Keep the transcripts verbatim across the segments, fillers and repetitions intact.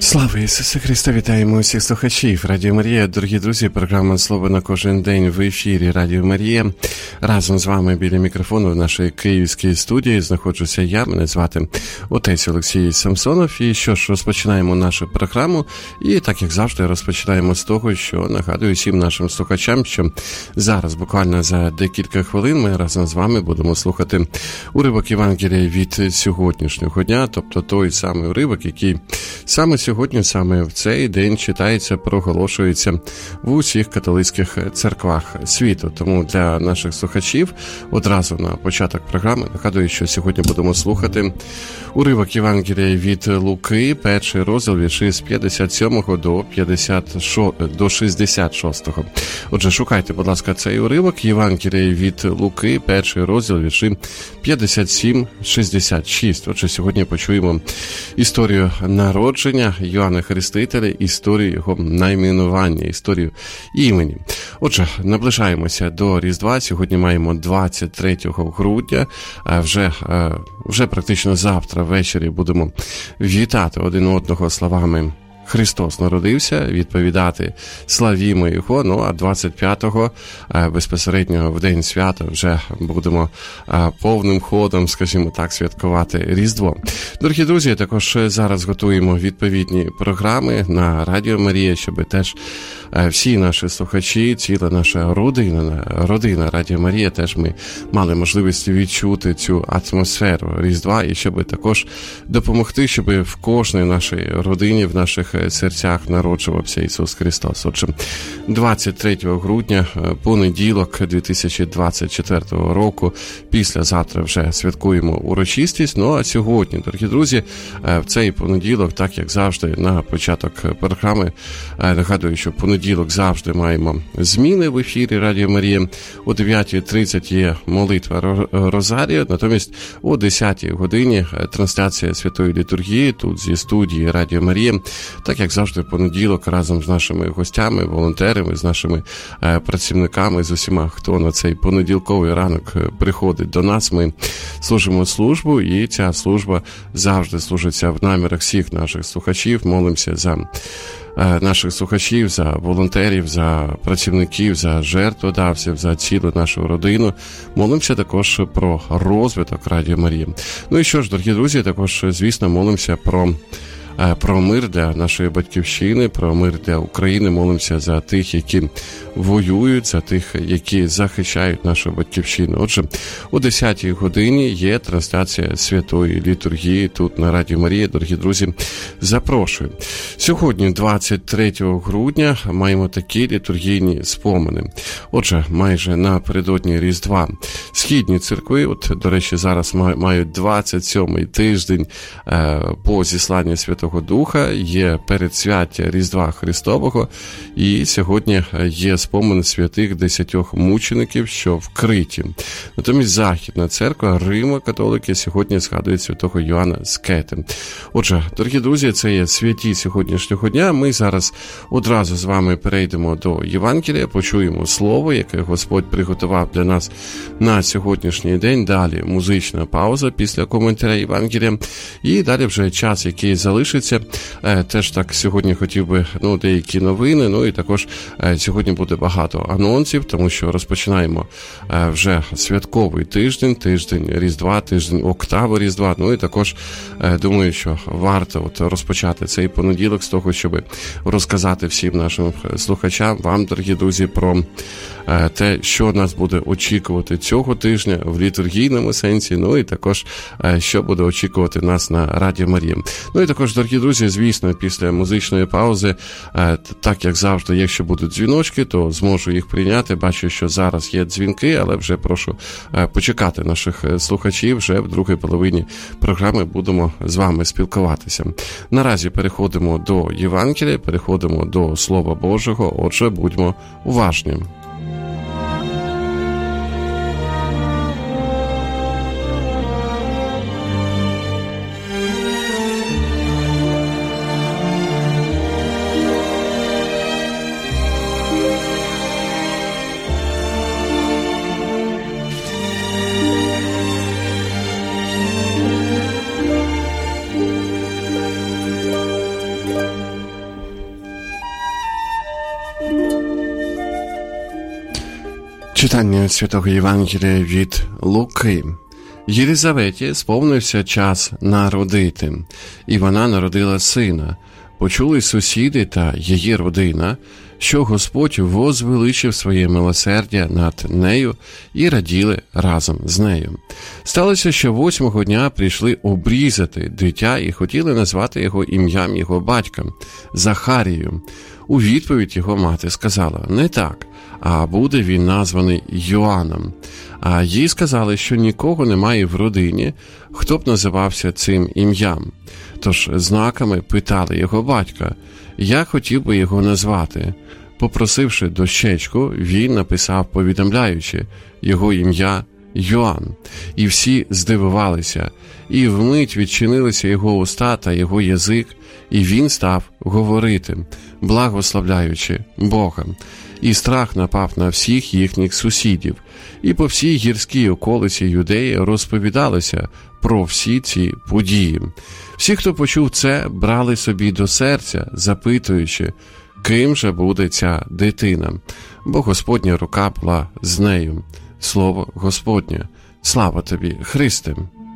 Слава Ісусу Христа! Вітаємо усіх слухачів Радіо Марія. Дорогі друзі, програма «Слово на кожен день» в ефірі Радіо Марія. Разом з вами біля мікрофону в нашій київській студії знаходжуся я, мене звати отець Олексій Самсонов. І що ж, розпочинаємо нашу програму. І так, як завжди, розпочинаємо з того, що нагадую всім нашим слухачам, що зараз, буквально за декілька хвилин, ми разом з вами будемо слухати уривок Євангелія від сьогоднішнього дня, тобто той самий уривок, який саме сьогодні, саме в цей день читається, проголошується в усіх католицьких церквах світу. Тому для наших слухачів одразу на початок програми нагадую, що сьогодні будемо слухати уривок Євангелія від Луки, перший розділ, вірші з п'ятдесят сьомого до п'ятдесят шостого, до шістдесят шостого. Отже, шукайте, будь ласка, цей уривок Євангелія від Луки, перший розділ, вірші п'ятдесят сім шістдесят шість. Отже, сьогодні почуємо історію народження Йоанна Хрестителя, історію його найменування, історію імені. Отже, наближаємося до Різдва. Сьогодні маємо двадцять третього грудня. Вже, вже практично завтра ввечері будемо вітати один одного словами «Христос народився», відповідати «Славімо Його», ну а двадцять п'ятого безпосередньо в день свята вже будемо повним ходом, скажімо так, святкувати Різдво. Дорогі друзі, також зараз готуємо відповідні програми на Радіо Марія, щоб теж всі наші слухачі, ціла наша родина, родина Радіо Марія, теж ми мали можливість відчути цю атмосферу Різдва і щоб також допомогти, щоб в кожній нашій родині, в наших серцях народжувався Ісус Христос. Отже, двадцять третього грудня, понеділок дві тисячі двадцять четвертого року, післязавтра вже святкуємо урочистість. Ну а сьогодні, дорогі друзі, в цей понеділок, так як завжди, на початок програми, нагадую, що понеділок завжди маємо зміни в ефірі Радіо Марія. О дев'ятій тридцять є молитва Розарію, натомість о десятій годині трансляція Святої Літургії тут зі студії Радіо Марія. Так як завжди, в понеділок разом з нашими гостями, волонтерами, з нашими працівниками, з усіма, хто на цей понеділковий ранок приходить до нас, ми служимо службу, і ця служба завжди служиться в намірах всіх наших слухачів. Молимося за наших слухачів, за волонтерів, за працівників, за жертводавців, за цілу нашу родину. Молимося також про розвиток Радіо Марії. Ну і що ж, дорогі друзі, також, звісно, молимося про про мир для нашої батьківщини, про мир для України. Молимося за тих, які воюють, за тих, які захищають нашу батьківщину. Отже, о десятій годині є трансляція Святої Літургії тут на Радіо Марія. Дорогі друзі, запрошую. Сьогодні, двадцять третього грудня, маємо такі літургійні спомини. Отже, майже напередодні Різдва східні церкви, от, до речі, зараз мають двадцять сьомий тиждень по зісланню Святого Духа, є передсвяття Різдва Христового, і сьогодні є спомин святих десятьох мучеників, що вкриті. Натомість Західна церква, Римо-католики, сьогодні згадують святого Йоанна Скети. Отже, дорогі друзі, це є святі сьогоднішнього дня. Ми зараз одразу з вами перейдемо до Євангелія, почуємо слово, яке Господь приготував для нас на сьогоднішній день. Далі музична пауза після коментаря Євангелія, і далі вже час, який залишиться. Теж так сьогодні хотів би, ну, деякі новини, ну і також сьогодні буде багато анонсів, тому що розпочинаємо вже святковий тиждень, тиждень Різдва, тиждень октави Різдва, ну і також думаю, що варто от розпочати цей понеділок з того, щоб розказати всім нашим слухачам, вам, дорогі друзі, про те, що нас буде очікувати цього тижня в літургійному сенсі, ну і також, що буде очікувати нас на Радіо Марія. Ну і також, дорогі друзі, звісно, після музичної паузи, так як завжди, якщо будуть дзвіночки, то зможу їх прийняти. Бачу, що зараз є дзвінки, але вже прошу почекати наших слухачів. Вже в другій половині програми будемо з вами спілкуватися. Наразі переходимо до Євангелія, переходимо до Слова Божого, отже, будьмо уважні. Читання Святого Євангелія від Луки. Єлизаветі сповнився час народити, і вона народила сина. Почули сусіди та її родина, що Господь возвеличив своє милосердя над нею і раділи разом з нею. Сталося, що восьмого дня прийшли обрізати дитя і хотіли назвати його ім'ям його батька – Захарію. У відповідь його мати сказала: «Не так, а буде він названий Йоанном». А їй сказали, що нікого немає в родині, хто б називався цим ім'ям. Тож знаками питали його батька: «Я хотів би його назвати». Попросивши дощечку, він написав, повідомляючи його ім'я Йоанн. І всі здивувалися, і вмить відчинилися його уста та його язик, і він став говорити, благословляючи Бога. І страх напав на всіх їхніх сусідів. І по всій гірській околиці Юдеї розповідалося про всі ці події. Всі, хто почув це, брали собі до серця, запитуючи, ким же буде ця дитина. Бо Господня рука була з нею. Слово Господнє. Слава тобі, Христе!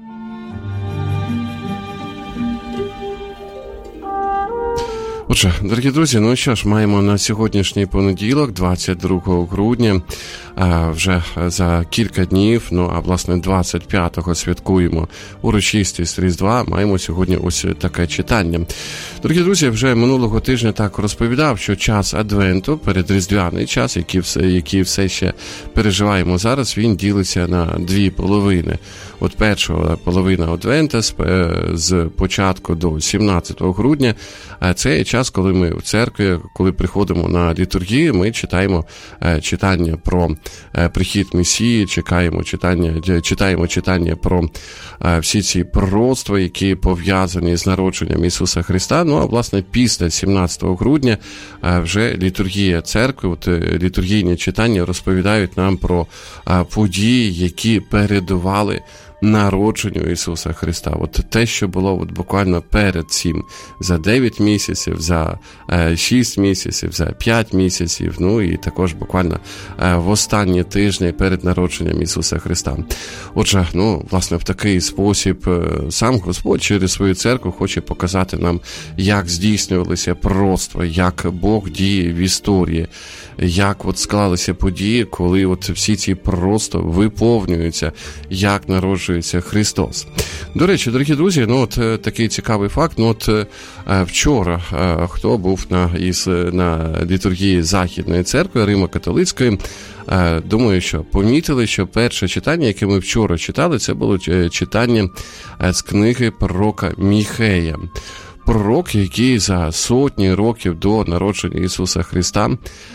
Отже, дорогі друзі, ну що ж, маємо на сьогоднішній понеділок, двадцять другого грудня, а вже за кілька днів, ну а власне двадцять п'ятого святкуємо урочистість Різдва, маємо сьогодні ось таке читання. Дорогі друзі, вже минулого тижня так розповідав, що час Адвенту, передріздвяний час, який все, який все ще переживаємо зараз, він ділиться на дві половини. От перша половина Адвента з, з початку до сімнадцятого грудня, це є час, коли ми в церкві, коли приходимо на літургію, ми читаємо читання про прихід Месії, чекаємо читання, читаємо читання про всі ці пророцтва, які пов'язані з народженням Ісуса Христа. Ну, а власне після сімнадцятого грудня вже літургія церкви, от літургійні читання розповідають нам про події, які передували народженню Ісуса Христа. От те, що було от буквально перед цим, за дев'ять місяців, за шість місяців, за п'ять місяців, ну і також буквально в останні тижні перед народженням Ісуса Христа. Отже, ну, власне, в такий спосіб сам Господь через свою церкву хоче показати нам, як здійснювалися пророцтва, як Бог діє в історії, як от склалися події, коли от всі ці пророцтва виповнюються, як народжується Христос. До речі, дорогі друзі, ну от такий цікавий факт, ну от вчора, хто був на, із, на літургії Західної церкви, Римо-католицької, думаю, що помітили, що перше читання, яке ми вчора читали, це було читання з книги пророка Міхея. Пророк, який за сотні років до народження Ісуса Христа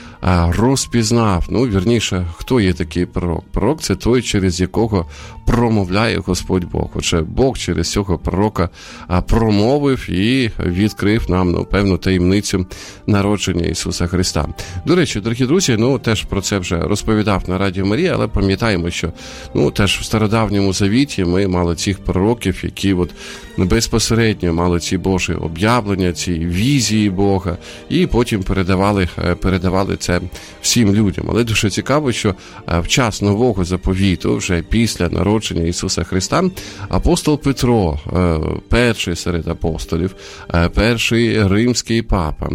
розпізнав, ну, вірніше, хто є такий пророк? Пророк – це той, через якого промовляє Господь Бог. Отже, Бог через цього пророка промовив і відкрив нам, ну, певну таємницю народження Ісуса Христа. До речі, дорогі друзі, ну, теж про це вже розповідав на Радіо Марія, але пам'ятаємо, що, ну, теж в Стародавньому Завіті ми мали цих пророків, які от безпосередньо мали ці Божі об'явлення, ці візії Бога, і потім передавали, передавали це всім людям. Але дуже цікаво, що в час Нового Заповіту, вже після народження Ісуса Христа, апостол Петро, перший серед апостолів, перший римський папа,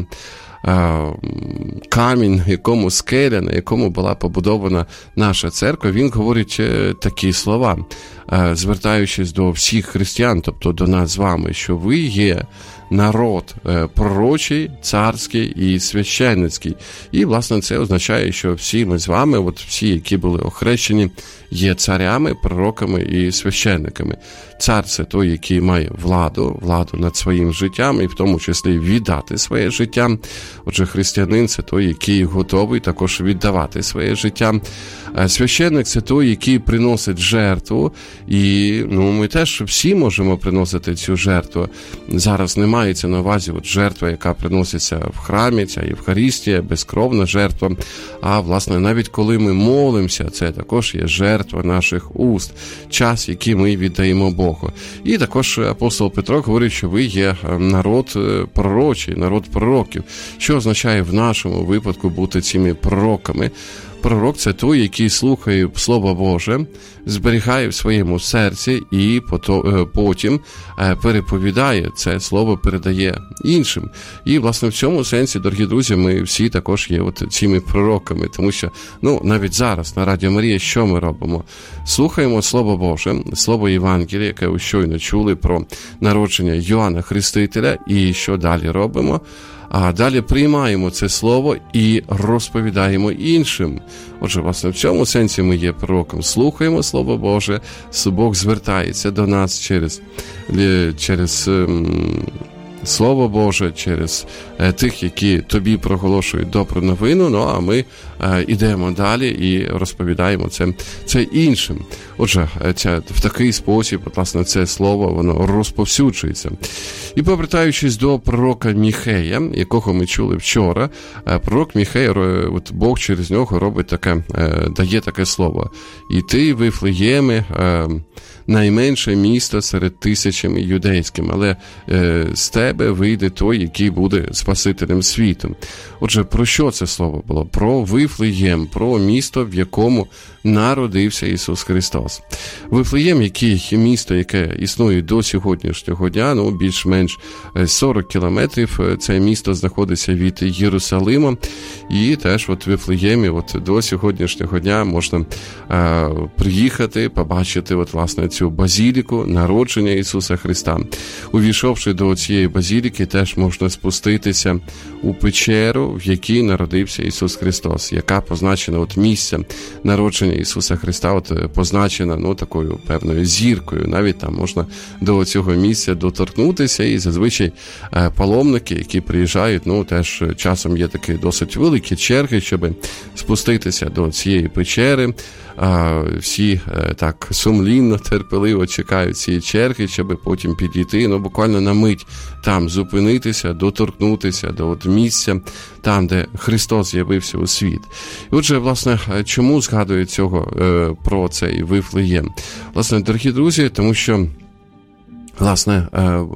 камінь, якому скеля, на якому була побудована наша церква, він говорить такі слова, звертаючись до всіх християн, тобто до нас з вами, що ви є народ пророчий, царський і священницький. І, власне, це означає, що всі ми з вами, от всі, які були охрещені, є царями, пророками і священниками. Цар – це той, який має владу, владу над своїм життям, і в тому числі віддати своє життя. Отже, християнин – це той, який готовий також віддавати своє життя. Священник – це той, який приносить жертву, і, ну, ми теж всі можемо приносити цю жертву. Зараз не мається на увазі от жертва, яка приноситься в храмі, ця Євхаристія, безкровна жертва, а, власне, навіть коли ми молимося, це також є жертва наших уст, час, який ми віддаємо Богу. І також апостол Петро говорить, що ви є народ пророчий, народ пророків. Що означає в нашому випадку бути цими пророками? пророк – це той, який слухає Слово Боже, зберігає в своєму серці і потім переповідає це слово, передає іншим. І, власне, в цьому сенсі, дорогі друзі, ми всі також є от цими пророками, тому що, ну, навіть зараз на Радіо Марія що ми робимо? Слухаємо Слово Боже, Слово Євангелія, яке ви щойно чули про народження Йоанна Хрестителя, і що далі робимо? А далі приймаємо це слово і розповідаємо іншим. Отже, власне, в цьому сенсі ми є пророком. Слухаємо Слово Боже, Бог звертається до нас через, через Слово Боже, через тих, які тобі проголошують добру новину, ну а ми йдемо далі і розповідаємо це, це іншим. Отже, ця, в такий спосіб, от, власне, це слово, воно розповсюджується. І повертаючись до пророка Міхея, якого ми чули вчора, пророк Міхей, от Бог через нього робить таке, дає таке слово. «І ти, Вифлеєме, найменше місто серед тисячами юдейським, але е, з тебе вийде той, який буде Спасителем світу». Отже, про що це слово було? Про Вифлеєм, про місто, в якому народився Ісус Христос. Вифлеєм, який місто, яке існує до сьогоднішнього дня, ну, більш-менш сорок кілометрів, це місто знаходиться від Єрусалима, і теж от в Вифлеємі от до сьогоднішнього дня можна е, приїхати, побачити от, власне, цю базіліку народження Ісуса Христа. Увійшовши до цієї базіліки, теж можна спуститися у печеру, в якій народився Ісус Христос, яка позначена от місце народження Ісуса Христа, от позначена, ну, такою певною зіркою. Навіть там можна до цього місця доторкнутися, і зазвичай паломники, які приїжджають, ну, теж часом є такі досить великі черги, щоб спуститися до цієї печери. Всі так сумлінно, терпеливо чекають цієї черги, щоб потім підійти, ну, буквально на мить там зупинитися, доторкнутися до от місця, там, де Христос з'явився у світ. І отже, власне, чому згадує цього про цей Вифлеєм? Власне, дорогі друзі, тому що, власне,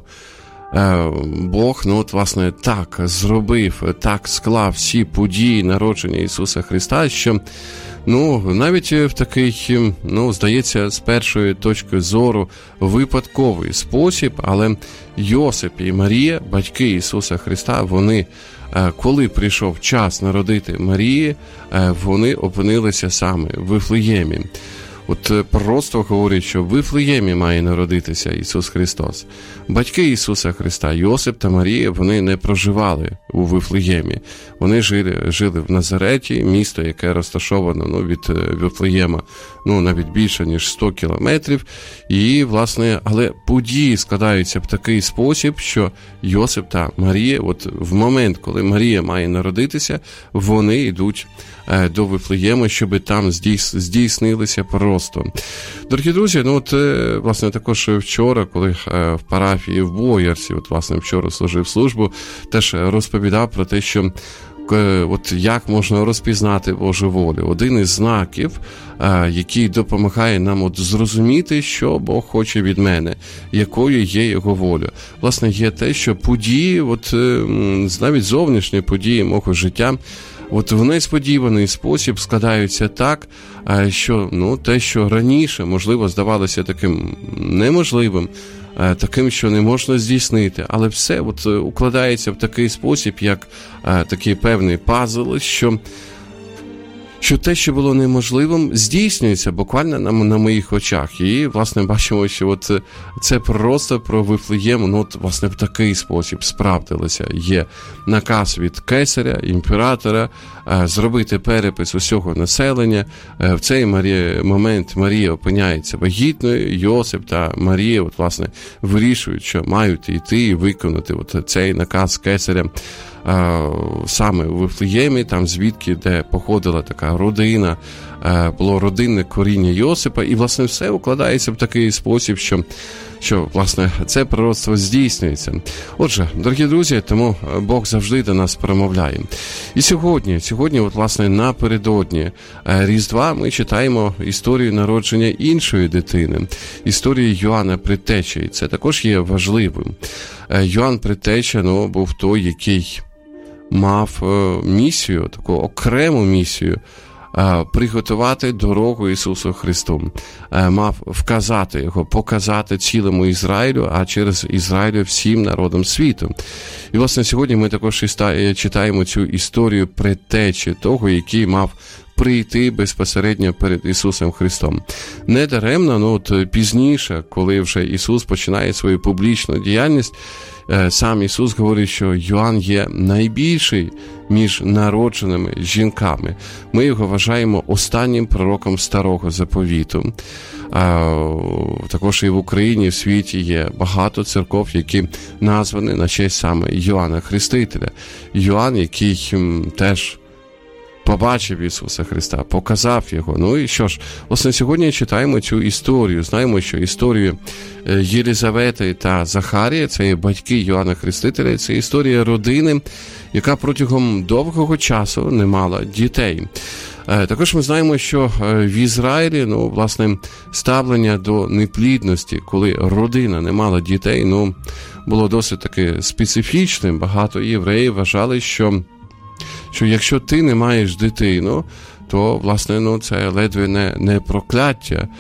Бог, ну, от, власне, так зробив, так склав всі події народження Ісуса Христа, що, ну, навіть в такий, ну, здається, з першої точки зору випадковий спосіб, але Йосип і Марія, батьки Ісуса Христа, вони, коли прийшов час народити Марії, вони опинилися саме в Вифлеємі. От просто говорять, що в Вифлеємі має народитися Ісус Христос. Батьки Ісуса Христа, Йосип та Марія, вони не проживали у Вифлеємі. Вони жили, жили в Назареті, місто, яке розташовано, ну, від Вифлеєма, ну, навіть більше, ніж сто кілометрів. І, власне, але події складаються в такий спосіб, що Йосип та Марія, от в момент, коли Марія має народитися, вони йдуть до Вифлеєма, щоб там здійснилися просто. Дорогі друзі, ну от, власне, також вчора, коли в парафії в Боярці, от, власне, вчора служив службу, теж розповідав про те, що от як можна розпізнати Божу волю. Один із знаків, який допомагає нам от зрозуміти, що Бог хоче від мене, якою є Його воля. Власне, є те, що події, от навіть зовнішні події мого життя, от в несподіваний спосіб складаються так, що, ну, те, що раніше, можливо, здавалося таким неможливим, таким, що не можна здійснити, але все от укладається в такий спосіб, як такий певний пазл, що що те, що було неможливим, здійснюється буквально на, на моїх очах. І, власне, бачимо, що от це просто про Вифлеєм, ну, от, власне, в такий спосіб справдилося. Є наказ від кесаря, імператора, зробити перепис усього населення. В цей Марія, момент Марія опиняється вагітною, Йосип та Марія, от, власне, вирішують, що мають йти і виконати от цей наказ кесаря саме у Вифлеємі, там звідки, де походила така родина, було родинне коріння Йосипа, і, власне, все укладається в такий спосіб, що, що власне, це пророцтво здійснюється. Отже, дорогі друзі, тому Бог завжди до нас промовляє. І сьогодні, сьогодні, от, власне, напередодні Різдва ми читаємо історію народження іншої дитини, історію Йоанна Предтечі, і це також є важливим. Йоанн Предтеча, ну, був той, який мав місію, таку окрему місію, приготувати дорогу Ісусу Христу, мав вказати його, показати цілому Ізраїлю, а через Ізраїлю всім народам світу. І, власне, сьогодні ми також читаємо цю історію предтечі того, який мав прийти безпосередньо перед Ісусом Христом. Не даремно, ну от пізніше, коли вже Ісус починає свою публічну діяльність, сам Ісус говорить, що Йоанн є найбільший між народженими жінками. Ми його вважаємо останнім пророком Старого Заповіту. А, також і в Україні, в світі є багато церков, які названі на честь саме Йоанна Хрестителя. Йоанн, який м, теж побачив Ісуса Христа, показав Його. Ну і що ж, власне, сьогодні читаємо цю історію. Знаємо, що історію Єлизавети та Захарія, це є батьки Йоанна Хрестителя, це історія родини, яка протягом довгого часу не мала дітей. Також ми знаємо, що в Ізраїлі, ну, власне, ставлення до неплідності, коли родина не мала дітей, ну, було досить таки специфічним. Багато євреїв вважали, що що якщо ти не маєш дитину, то, власне, ну, це ледве не, не прокляття.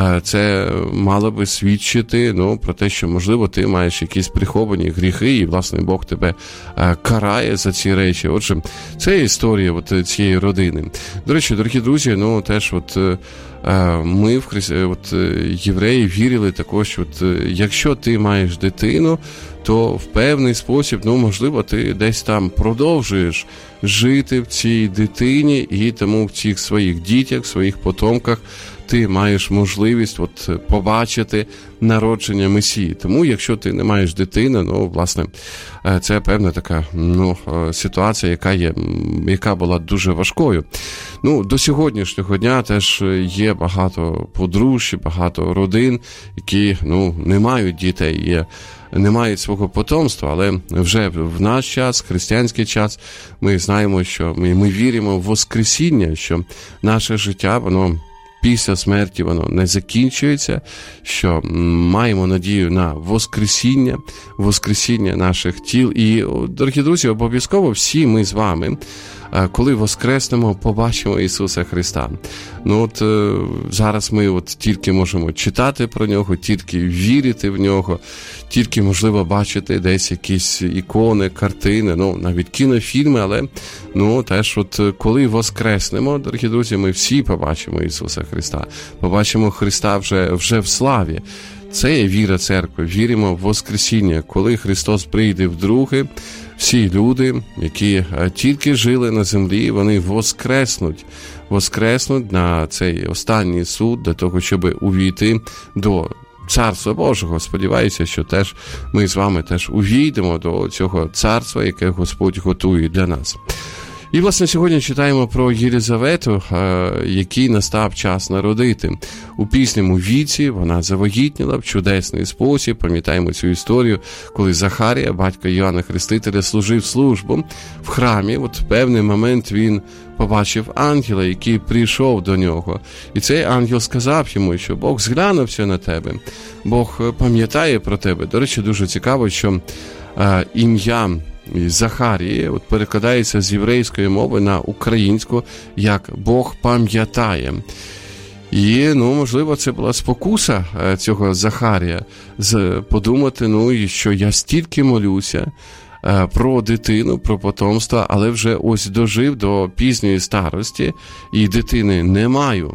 Це мало би свідчити, ну, про те, що, можливо, ти маєш якісь приховані гріхи, і, власне, Бог тебе карає за ці речі. Отже, це історія от цієї родини. До речі, дорогі друзі, ну, теж от ми, в Христі, от євреї, вірили також, от якщо ти маєш дитину, то в певний спосіб, ну, можливо, ти десь там продовжуєш жити в цій дитині, і тому в цих своїх дітях, в своїх потомках ти маєш можливість от побачити народження Месії. Тому, якщо ти не маєш дитини, ну, власне, це певна така, ну, ситуація, яка є, яка була дуже важкою. Ну, до сьогоднішнього дня теж є багато подружжя, багато родин, які, ну, не мають дітей, є не мають свого потомства, але вже в наш час, християнський час, ми знаємо, що ми, ми віримо в воскресіння, що наше життя, воно після смерті воно не закінчується, що маємо надію на воскресіння, воскресіння наших тіл. І, дорогі друзі, обов'язково всі ми з вами, коли воскреснемо, побачимо Ісуса Христа. Ну от зараз ми от тільки можемо читати про Нього, тільки вірити в Нього, тільки, можливо, бачити десь якісь ікони, картини, ну, навіть кінофільми, але, ну, теж от коли воскреснемо, дорогі друзі, ми всі побачимо Ісуса Христа, побачимо Христа вже, вже в славі. Це є віра церкви, віримо в воскресіння, коли Христос прийде вдруге, всі люди, які тільки жили на землі, вони воскреснуть, воскреснуть на цей останній суд для того, щоб увійти до Царства Божого. Сподіваюся, що теж ми з вами теж увійдемо до цього царства, яке Господь готує для нас. І, власне, сьогодні читаємо про Єлизавету, який настав час народити. У пізньому віці вона завагітніла в чудесний спосіб. Пам'ятаємо цю історію, коли Захарія, батько Йоанна Хрестителя, служив службу в храмі. От в певний момент він побачив ангела, який прийшов до нього. І цей ангел сказав йому, що Бог зглянувся на тебе, Бог пам'ятає про тебе. До речі, дуже цікаво, що е, ім'я Захарії от перекладається з єврейської мови на українську як «Бог пам'ятає». І, ну, можливо, це була спокуса цього Захарія подумати, ну, що я стільки молюся про дитину, про потомство, але вже ось дожив до пізньої старості і дитини не маю.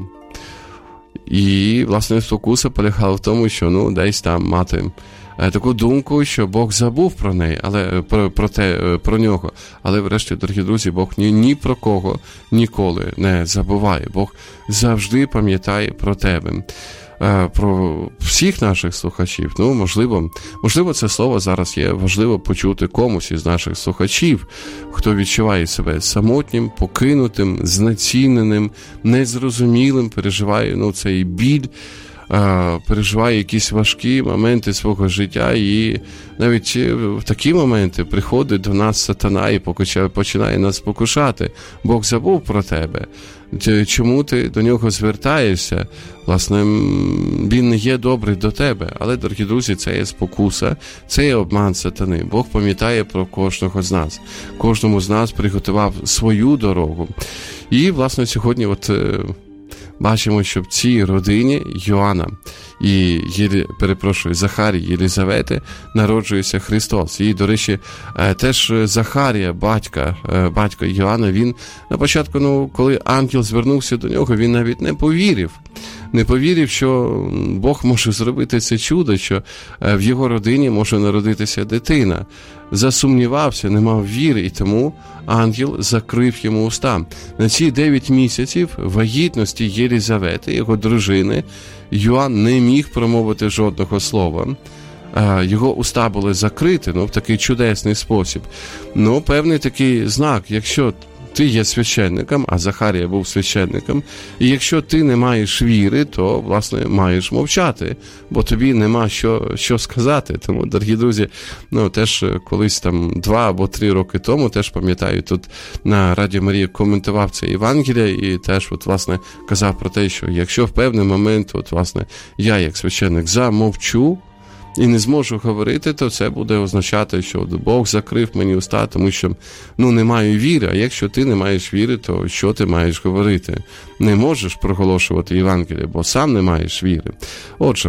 І, власне, спокуса полягала в тому, що, ну, десь там мати таку думку, що Бог забув про неї, але про, про те, про нього. Але врешті, дорогі друзі, Бог ні, ні про кого ніколи не забуває. Бог завжди пам'ятає про тебе. Про всіх наших слухачів. Ну, можливо, можливо, це слово зараз є важливо почути комусь із наших слухачів, хто відчуває себе самотнім, покинутим, знеціненим, незрозумілим, переживає, ну, цей біль переживає якісь важкі моменти свого життя, і навіть в такі моменти приходить до нас сатана і починає нас покушати. Бог забув про тебе. Чому ти до нього звертаєшся? Власне, він не є добрий до тебе. Але, дорогі друзі, це є спокуса, це є обман сатани. Бог пам'ятає про кожного з нас. Кожному з нас приготував свою дорогу. І, власне, сьогодні от бачимо, що в цій родині Йоанна і, Єлі, перепрошую, Захарії, Єлізавети народжується Христос. І, до речі, теж Захарія, батька, батько Йоанна, він на початку, ну, коли ангел звернувся до нього, він навіть не повірив. Не повірив, що Бог може зробити це чудо, що в його родині може народитися дитина. Засумнівався, не мав віри, і тому ангел закрив йому уста. На ці дев'ять місяців вагітності Єлізавети, його дружини, Йоанн не міг промовити жодного слова. Його уста були закриті, ну, в такий чудесний спосіб. Ну, певний такий знак, якщо ти є священником, а Захарія був священником, і якщо ти не маєш віри, то, власне, маєш мовчати, бо тобі нема що, що сказати. Тому, дорогі друзі, ну, теж колись там два або три роки тому, теж пам'ятаю, тут на Радіо Марія коментував це Євангелія і теж, от, власне, казав про те, що якщо в певний момент, от, власне, я як священник замовчу, і не зможу говорити, то це буде означати, що Бог закрив мені уста, тому що, ну, не маю віри, а якщо ти не маєш віри, то що ти маєш говорити? Не можеш проголошувати Євангеліє, бо сам не маєш віри. Отже,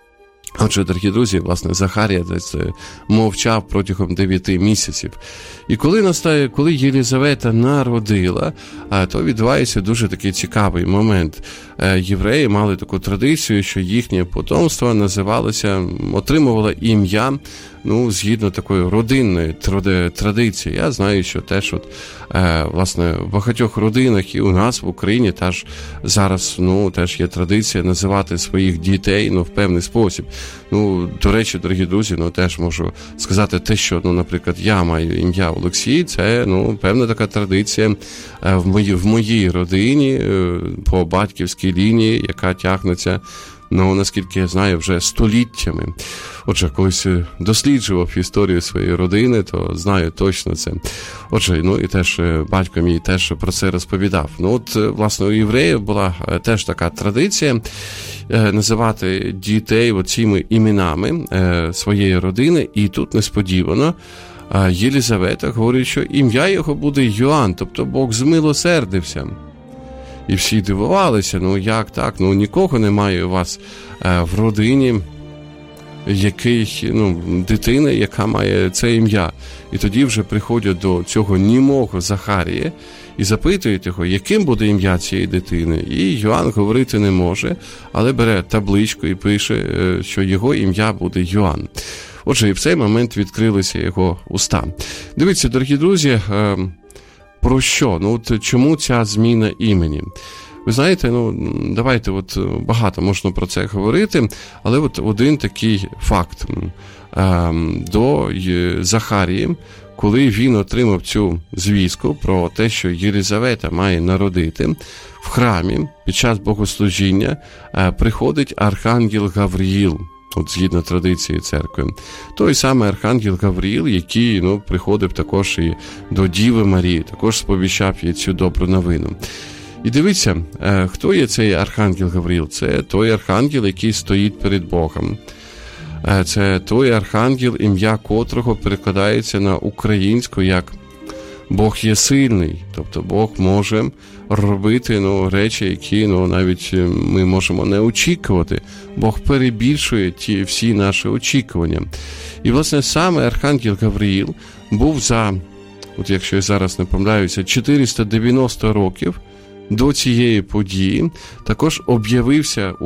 Отже, дорогі друзі, власне, Захарія десь мовчав протягом дев'яти місяців. І коли настає, коли Єлізавета народила, то відбувається дуже такий цікавий момент. Євреї мали таку традицію, що їхнє потомство називалося, отримувало ім'я, ну, згідно такої родинної традиції. Я знаю, що теж, от, власне, в багатьох родинах і у нас в Україні теж зараз, ну, теж є традиція називати своїх дітей, ну, в певний спосіб. Ну, до речі, дорогі друзі, ну, теж можу сказати те, що, ну, наприклад, я маю ім'я Олексій, це, ну, певна така традиція в моїй, в моїй родині по батьківській лінії, яка тягнеться, ну, наскільки я знаю, вже століттями. Отже, колись досліджував історію своєї родини, то знаю точно це. Отже, ну, і теж батько мій теж про це розповідав. Ну, от, власне, у євреїв була теж така традиція називати дітей цими іменами своєї родини, і тут несподівано Єлізавета говорить, що ім'я його буде Йоанн, тобто Бог змилосердився. І всі дивувалися, ну як так, ну нікого немає у вас е, в родині, який, ну, дитини, яка має це ім'я. І тоді вже приходять до цього німого Захарія і запитують його, яким буде ім'я цієї дитини. І Йоанн говорити не може, але бере табличку і пише, е, що його ім'я буде Йоанн. Отже, і в цей момент відкрилися його уста. Дивіться, дорогі друзі, е, про що? Ну, от чому ця зміна імені? Ви знаєте, ну, давайте, от багато можна про це говорити, але от один такий факт. До Захарії, коли він отримав цю звістку про те, що Єлізавета має народити, в храмі під час богослужіння приходить архангел Гавриїл. От згідно традиції церкви. Той самий архангел Гавриїл, який, ну, приходив також і до Діви Марії, також сповіщав їй цю добру новину. І дивіться, хто є цей архангел Гавриїл? Це той архангел, який стоїть перед Богом. Це той архангел, ім'я котрого перекладається на українську як Бог є сильний, тобто Бог може робити, ну, речі, які, ну, навіть ми можемо не очікувати. Бог перебільшує ті всі наші очікування. І, власне, саме архангел Гавриїл був за, от якщо я зараз не помиляюся, чотириста дев'яносто років до цієї події також об'явився у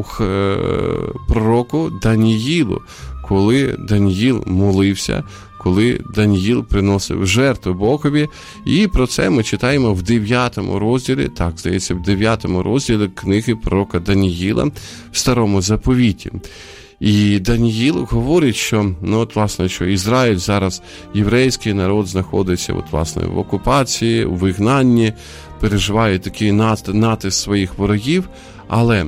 пророку Даніїлу, коли Даніїл молився, коли Даніїл приносив жертву Богові, і про це ми читаємо в дев'ятому розділі, так, здається, в дев'ятому розділі книги пророка Даніїла в Старому Заповіті. І Даніїл говорить, що, ну, от, власне, що Ізраїль зараз, єврейський народ, знаходиться, от, власне, в окупації, у вигнанні, переживає такий натиск своїх ворогів, але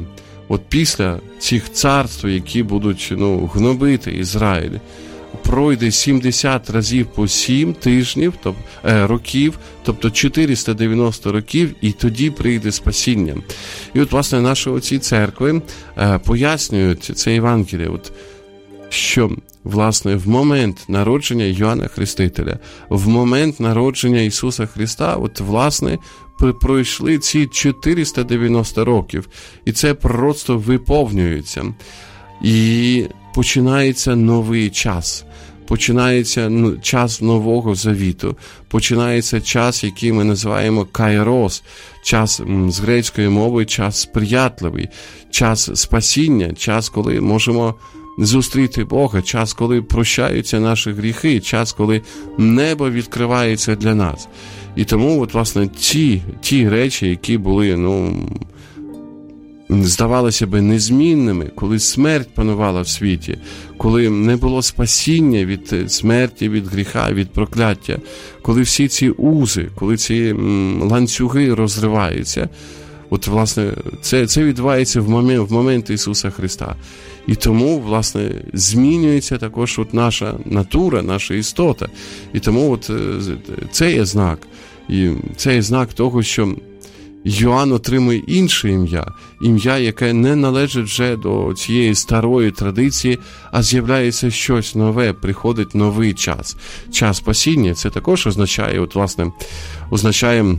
от після цих царств, які будуть, ну, гнобити Ізраїль, пройде сімдесят разів по сім тижнів, тобто, е, років, тобто чотириста дев'яносто років, і тоді прийде спасіння. І от, власне, наші отці церкви е, пояснюють це Євангеліє, от, що, власне, в момент народження Йоанна Хрестителя, в момент народження Ісуса Христа, от, власне, пройшли ці чотириста дев'яносто років, і це пророцтво виповнюється. І починається новий час. Починається час Нового Завіту. Починається час, який ми називаємо кайрос. Час з грецької мови, час сприятливий. Час спасіння, час, коли можемо зустріти Бога, час, коли прощаються наші гріхи, час, коли небо відкривається для нас. І тому, от, власне, ті, ті речі, які були, ну, здавалося би, незмінними, коли смерть панувала в світі, коли не було спасіння від смерті, від гріха, від прокляття, коли всі ці узи, коли ці ланцюги розриваються, от, власне, це, це відбувається в момент, в момент Ісуса Христа. І тому, власне, змінюється також от наша натура, наша істота. І тому от це є знак. І це є знак того, що Йоанн отримує інше ім'я, ім'я, яке не належить вже до цієї старої традиції, а з'являється щось нове, приходить новий час. Час спасіння, це також означає, от, власне, означає,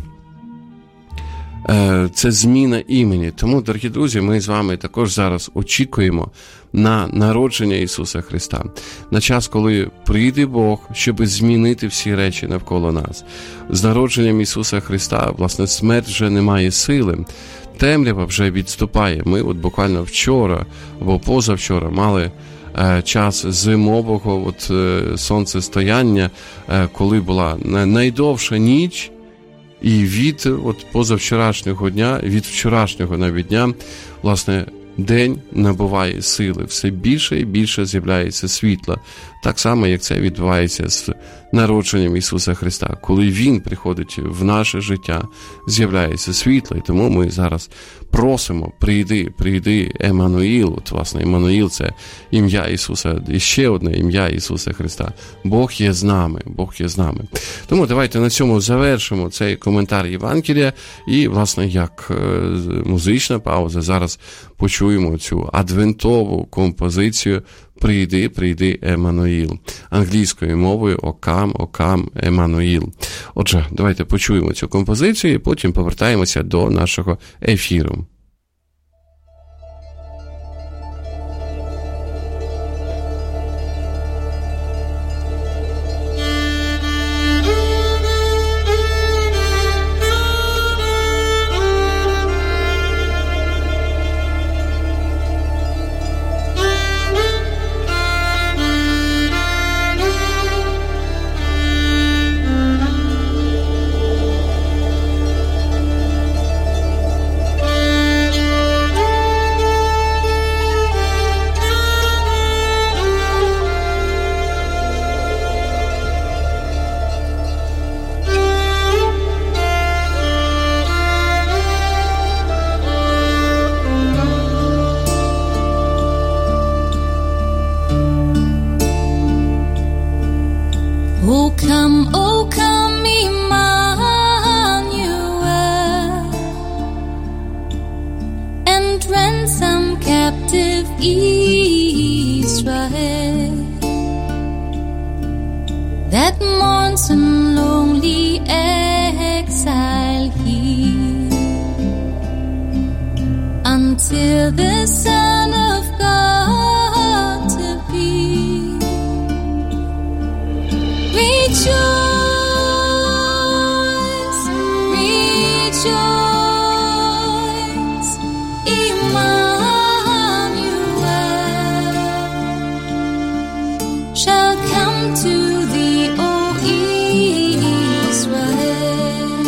е, це зміна імені. Тому, дорогі друзі, ми з вами також зараз очікуємо на народження Ісуса Христа, на час, коли прийде Бог, щоб змінити всі речі навколо нас. З народженням Ісуса Христа, власне, смерть вже не має сили, темрява вже відступає. Ми от буквально вчора або позавчора мали е, час зимового от, е, сонцестояння, е, коли була найдовша ніч, і від от, позавчорашнього дня, від вчорашнього навіть дня, власне, день набуває сили, все більше і більше з'являється світла. Так само, як це відбувається з народженням Ісуса Христа. Коли Він приходить в наше життя, з'являється світло. І тому ми зараз просимо, прийди, прийди, Еммануїл. От, власне, Еммануїл – це ім'я Ісуса, і ще одне ім'я Ісуса Христа. Бог є з нами, Бог є з нами. Тому давайте на цьому завершимо цей коментар Євангелія. І, власне, як музична пауза, зараз почуємо цю адвентову композицію «Прийди, прийди, Еммануїл». Англійською мовою «О come, о come, Еммануїл». Отже, давайте почуємо цю композицію і потім повертаємося до нашого ефіру. Oh come, oh come, Emmanuel, and ransom captive Israel that mourns in lonely exile here, until the Son of God appear. Rejoice, rejoice, Emmanuel shall come to thee, O Israel.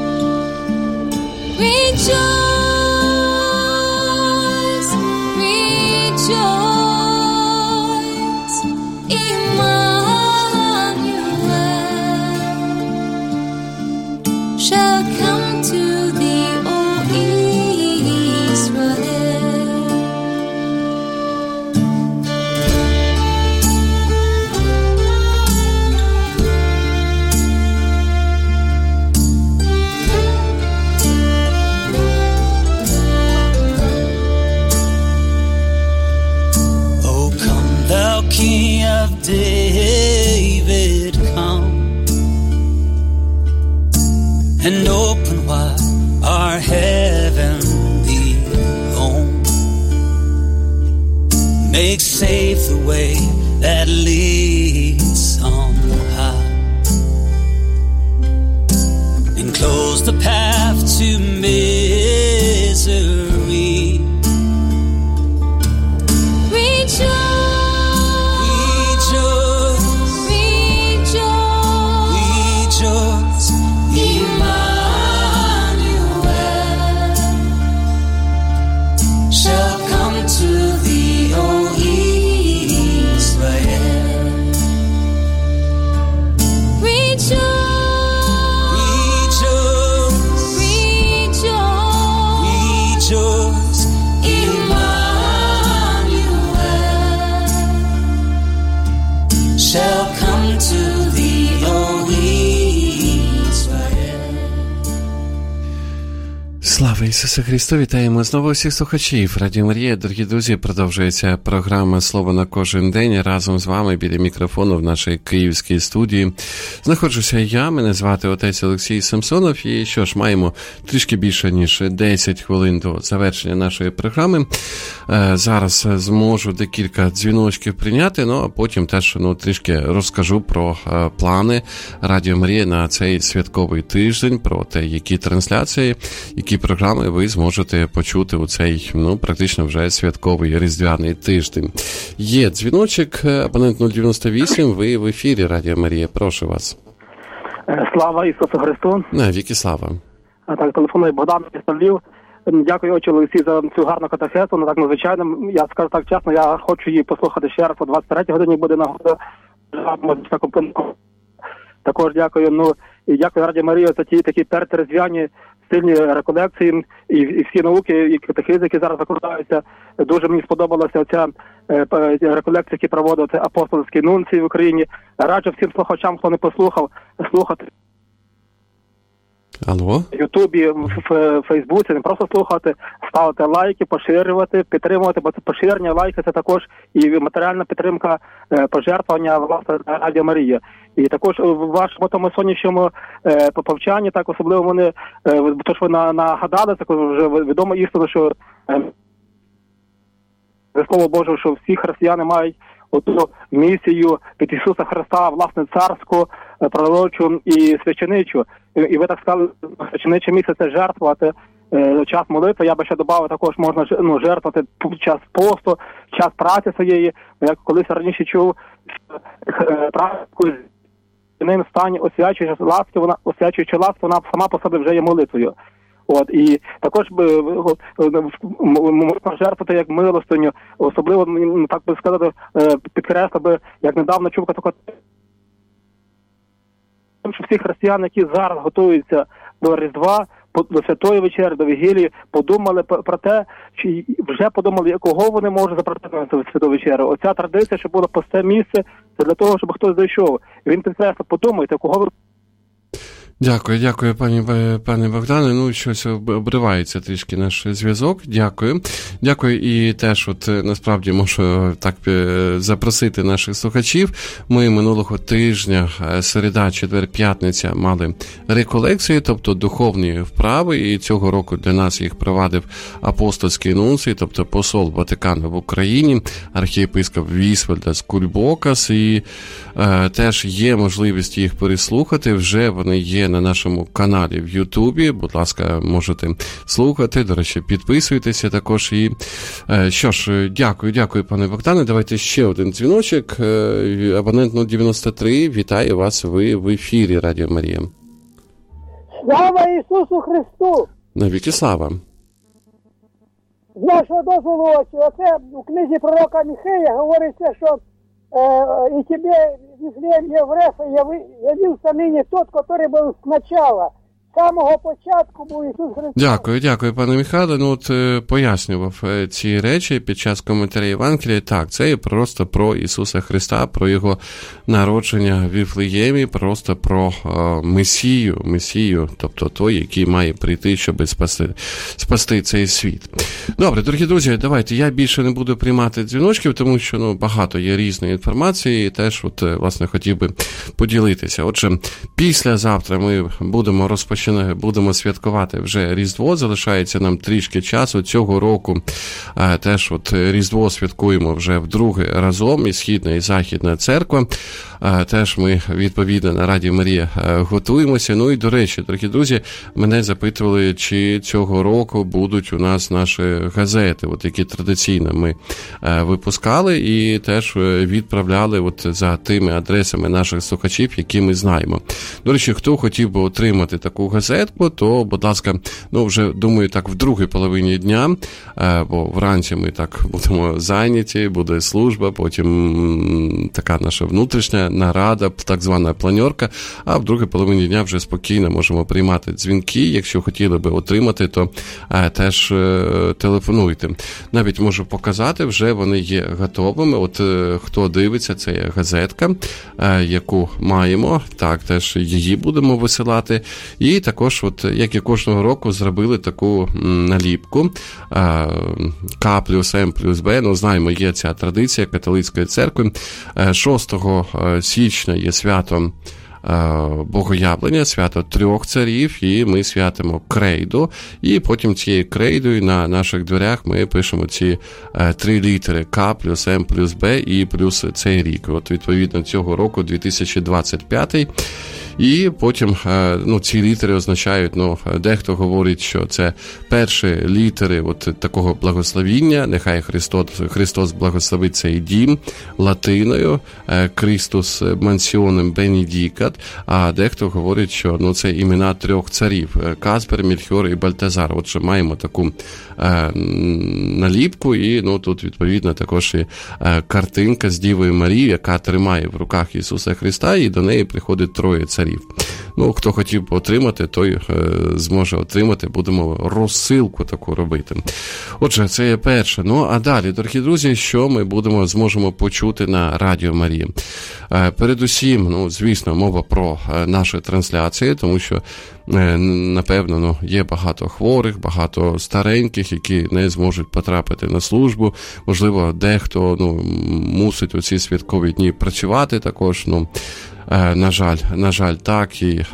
Rejoice, rejoice. David come and open wide our heavenly home. Make safe the way that leads on high, and close the path to misery. Rejoice. Слава Ісусу Христу! Вітаємо знову всіх слухачів Радіо Марія. Дорогі друзі, продовжується програма «Слово на кожен день». Разом з вами біля мікрофону в нашій київській студії знаходжуся я, мене звати отець Олексій Самсонов. І що ж, маємо трішки більше, ніж десять хвилин до завершення нашої програми. Зараз зможу декілька дзвіночків прийняти, ну а потім теж ну, трішки розкажу про плани Радіо Марія на цей святковий тиждень, про те, які трансляції, які програми ви зможете почути у цей, ну, практично вже святковий різдвяний тиждень. Є дзвіночок, абонент нуль дев'яносто вісім, ви в ефірі Радіо Марія, прошу вас. Слава Ісусу Христу. Навіки слава. Так, телефонує Богдан місто Львів. Дякую, отче Олексій, за цю гарну катехету, ну так надзвичайно. Я скажу так чесно, я хочу її послухати ще раз, о двадцять третій годині буде нагода. Також дякую, ну, і дякую Радіо Марія за ті такі перетрізвяні сильні реколекції і, і всі науки, і катехизи, які зараз викладаються. Дуже мені сподобалася ця е, реколекція, які проводив це апостольський нунцій в Україні. Раджу всім слухачам, хто не послухав, слухати. Алло? В Ютубі, в Фейсбуці, не просто слухати, ставити лайки, поширювати, підтримувати, бо це поширення, лайки, це також і матеріальна підтримка, пожертвування, власне, Радіо Марія. І також в вашому тому сонячному повчанні, так особливо вони, то, що ви нагадали, також вже відомо істину, що за слово Боже, що всі християни мають оту місію від Ісуса Христа, власне, царську, пророчу і священичу. І ви так сказали, священиче місце – це жертвувати час молитви. Я би ще додав, також можна ну, жертвувати час посту, час праці своєї. Я колись раніше чув, практику в ним стані освячуючи ласки, вона освячуючи ласку, вона сама по собі вже є молитвою. От, і також можна жертвувати як милостиню, особливо, так би сказати, підкреслив би, як недавно чув таку, що всі християни, які зараз готуються до Різдва, до Святої Вечері, до Вігілії, подумали про те, чи вже подумали, кого вони можуть запросити на Святу Вечерю. Оця традиція, що було пусте місце, це для того, щоб хтось зайшов. Він підкреслив, подумайте, кого ви... Дякую, дякую, пані, пане Богдане. Ну, щось обривається трішки наш зв'язок. Дякую. Дякую і теж, от, насправді, можу так запросити наших слухачів. Ми минулого тижня, середа, четвер, п'ятниця, мали реколекції, тобто духовні вправи, і цього року для нас їх провадив апостольський нунцій, тобто посол Ватикану в Україні, архієпископ Вісвальдас Кульбокас, і е, теж є можливість їх переслухати, вже вони є на нашому каналі в Ютубі. Будь ласка, можете слухати. До речі, підписуйтеся також. І що ж, дякую, дякую, пане Богдане. Давайте ще один дзвіночок. Абонент нуль дев'яносто три. Вітаю вас. Ви в ефірі Радіо Марія. Слава Ісусу Христу! Навіки слава! З нашого дозволу, оце у книзі пророка Міхея говориться, що э, и тебе, Вифлеем Еврефа, явился ныне тот, который был сначала. з самого початку був Ісус Христос. Дякую, дякую, пане Михайло. Ну, от е, пояснював е, ці речі під час коментаря Євангелія. Так, це є просто про Ісуса Христа, про Його народження в Віфлеємі, просто про е, Месію, Месію, тобто той, який має прийти, щоб спасти, спасти цей світ. Добре, дорогі друзі, давайте, я більше не буду приймати дзвіночків, тому що, ну, багато є різної інформації, і теж, от, власне, хотів би поділитися. Отже, післязавтра ми будемо розпочинати будемо святкувати вже Різдво, залишається нам трішки часу. Цього року е, теж от Різдво святкуємо вже вдруге разом, і Східна, і Західна церква. Е, теж ми, відповідно, на Радіо Марія е, готуємося. Ну і, до речі, дорогі друзі, мене запитували, чи цього року будуть у нас наші газети, от які традиційно ми е, випускали, і теж відправляли от за тими адресами наших слухачів, які ми знаємо. До речі, хто хотів би отримати таку газетку, то, будь ласка, ну, вже, думаю, так, в другій половині дня, бо вранці ми так будемо зайняті, буде служба, потім така наша внутрішня нарада, так звана планерка, а в другій половині дня вже спокійно можемо приймати дзвінки. Якщо хотіли би отримати, то теж телефонуйте. Навіть можу показати, вже вони є готовими. От хто дивиться, це є газетка, яку маємо, так, теж її будемо висилати. І також, от, як і кожного року, зробили таку наліпку К плюс М плюс Б. Ну, знаємо, є ця традиція католицької церкви. шостого січня є свято Богоявлення, свято трьох царів, і ми святимо крейду, і потім цією крейдою на наших дверях ми пишемо ці е, три літери К плюс М плюс Б і плюс цей рік. От, відповідно, цього року дві тисячі двадцять п'ятий. І потім, е, ну, ці літери означають, ну, дехто говорить, що це перші літери от такого благословіння, нехай Христос, Христос благословить цей дім латиною, е, Christus mansionem benedicat, а дехто говорить, що, ну, це імена трьох царів – Каспер, Мельхіор і Бальтазар. Отже, маємо таку е, наліпку, і, ну, тут, відповідно, також і е, картинка з Дівою Марією, яка тримає в руках Ісуса Христа, і до неї приходить троє царів. Ну, хто хотів би отримати, той е, зможе отримати. Будемо розсилку таку робити. Отже, це є перше. Ну, а далі, дорогі друзі, що ми будемо, зможемо почути на Радіо Марія? Е, передусім, ну, звісно, мова про е, наші трансляції, тому що, е, напевно, ну, є багато хворих, багато стареньких, які не зможуть потрапити на службу. Можливо, дехто, ну, мусить у ці святкові дні працювати також, ну, На жаль, на жаль, так, і,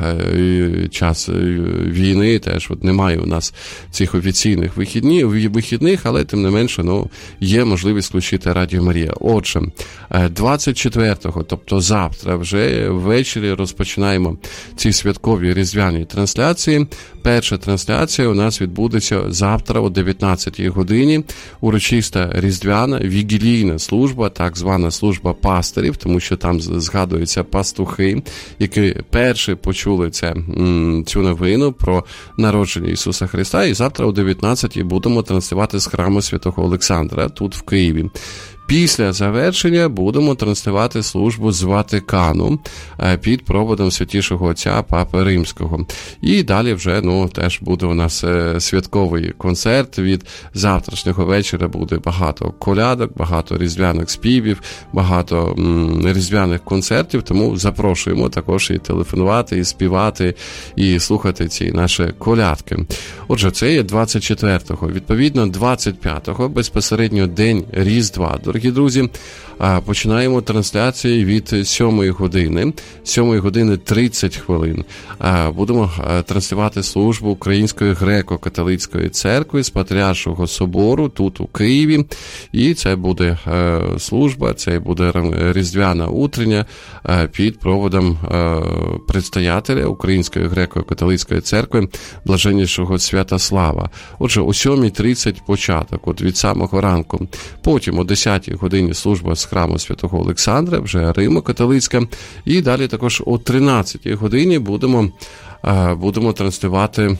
і час війни теж от немає у нас цих офіційних вихідні, вихідних, але тим не менше, ну, є можливість включити Радіо Марія. Отже, двадцять четвертого, тобто завтра, вже ввечері розпочинаємо ці святкові різдвяні трансляції. Перша трансляція у нас відбудеться завтра о дев'ятнадцятій годині. Урочиста різдвяна вігілійна служба, так звана служба пастирів, тому що там згадуються пастухи, які перші почули це, цю новину про народження Ісуса Христа. І завтра о дев'ятнадцятій будемо транслювати з храму Святого Олександра тут в Києві. Після завершення будемо транслювати службу з Ватикану під проводом Святішого Отця Папи Римського. І далі вже, ну, теж буде у нас святковий концерт. Від завтрашнього вечора буде багато колядок, багато різдвяних співів, багато м, різдвяних концертів, тому запрошуємо також і телефонувати, і співати, і слухати ці наші колядки. Отже, це є двадцять четвертого. Відповідно, двадцять п'ятого, безпосередньо день Різдва. Дорогі друзі, починаємо трансляції від сьомої години, сьомої години тридцять хвилин. Будемо транслювати службу Української греко-католицької церкви з Патріаршого собору тут у Києві. І це буде служба, це буде різдвяна утрення під проводом предстоятеля Української греко-католицької церкви Блаженнішого Святослава. Отже, о сьомій тридцять початок, от від самого ранку. Потім о десятій годині служба з храму Святого Олександра, вже Римо-католицька. І далі також о тринадцятій годині будемо будемо транслювати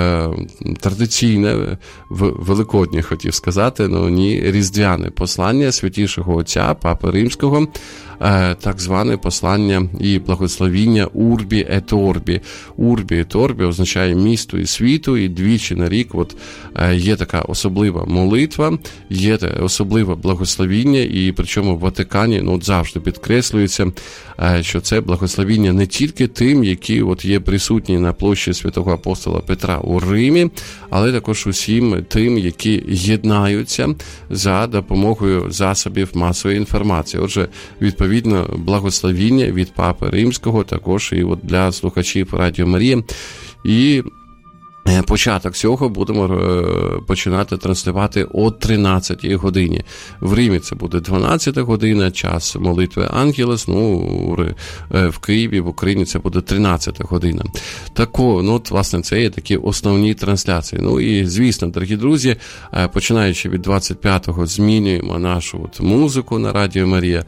традиційне, великоднє, хотів сказати, ну ні, різдвяне послання Святішого Отця, Папи Римського, так зване послання і благословіння Урбі ет Орбі. Урбі ет Орбі означає місто і світу, і двічі на рік от є така особлива молитва, є особливе благословіння, і причому в Ватикані ну, от завжди підкреслюється, що це благословіння не тільки тим, які от є присутні на площі святого апостола Петра у Римі, але також усім тим, які єднаються за допомогою засобів масової інформації. Отже, відповідно, благословіння від Папи Римського також і от для слухачів Радіо Марія. І початок цього будемо починати транслювати о тринадцятій годині. В Римі це буде дванадцята година, час молитви Ангелес, ну, в Києві, в Україні це буде тринадцята година. Тако, ну, от, власне, це є такі основні трансляції. Ну, і, звісно, дорогі друзі, починаючи від двадцять п'ятого змінюємо нашу от музику на Радіо Марія.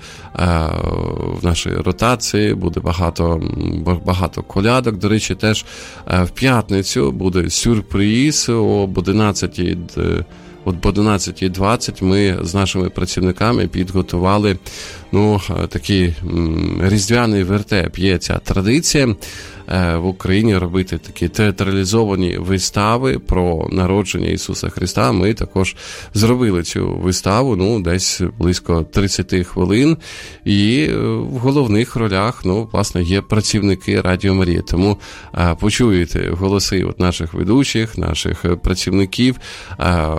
В нашій ротації буде багато, багато колядок. До речі, теж в п'ятницю буде сюрприз об одинадцятій, от об одинадцятій двадцять ми з нашими працівниками підготували ну, такий різдвяний вертеп. Є ця традиція в Україні робити такі театралізовані вистави про народження Ісуса Христа. Ми також зробили цю виставу, ну, десь близько тридцять хвилин, і в головних ролях, ну, власне, є працівники Радіо Марія. Тому а, почуєте голоси от наших ведучих, наших працівників, а,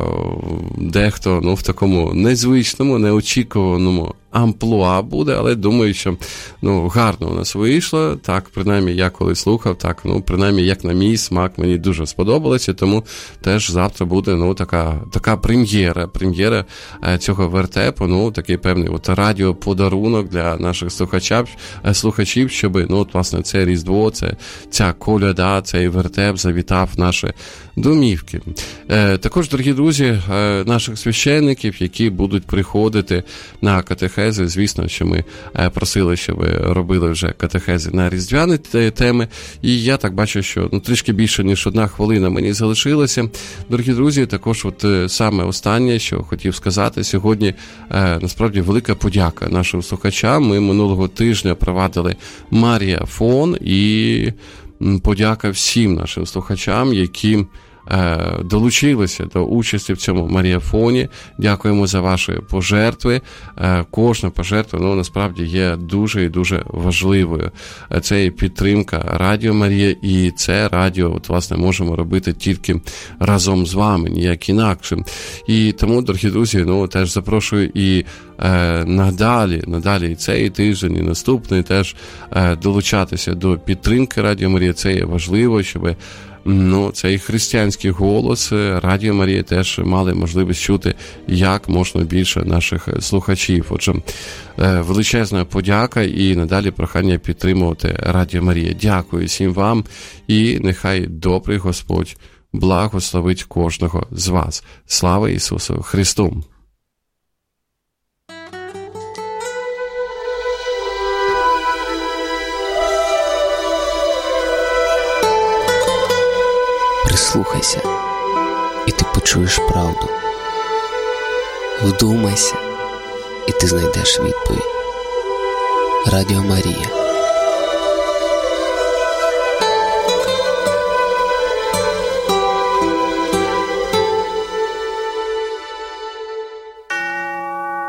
дехто, ну, в такому незвичному, неочікуваному амплуа буде, але думаю, що ну, гарно у нас вийшло. Так, принаймні, я коли слухав, так, ну, принаймні, як на мій смак, мені дуже сподобалося, тому теж завтра буде, ну, така, така прем'єра, прем'єра цього вертепу, ну, такий певний от радіоподарунок для наших слухачів, слухачів, щоб, ну, от, власне, це Різдво, це ця коляда, цей вертеп завітав в наші домівки. Е, також, дорогі друзі, е, наших священників, які будуть приходити на катехези, звісно, що ми е, просили, щоб ви робили вже катехези на різдвяні теми, і я так бачу, що ну, трішки більше, ніж одна хвилина мені залишилося. Дорогі друзі, також от е, саме останнє, що хотів сказати, сьогодні е, насправді велика подяка нашим слухачам. Ми минулого тижня провадили Маріафон, і подяка всім нашим слухачам, які долучилися до участі в цьому Маріафоні. Дякуємо за ваші пожертви. Кожна пожертва, ну, насправді є дуже і дуже важливою. Це є підтримка Радіо Марія, і це радіо, от, власне, можемо робити тільки разом з вами, ніяк інакше. І тому, дорогі друзі, ну, теж запрошую і е, надалі, надалі і цей тиждень, і наступний теж е, долучатися до підтримки Радіо Марія. Це є важливо, щоб ну, цей християнський голос Радіо Марія теж мали можливість чути як можна більше наших слухачів. Отже, величезна подяка і надалі прохання підтримувати Радіо Марія. Дякую всім вам, і нехай добрий Господь благословить кожного з вас. Слава Ісусу Христу! Прислухайся, і ти почуєш правду. Вдумайся, і ти знайдеш відповідь. Радіо Марія.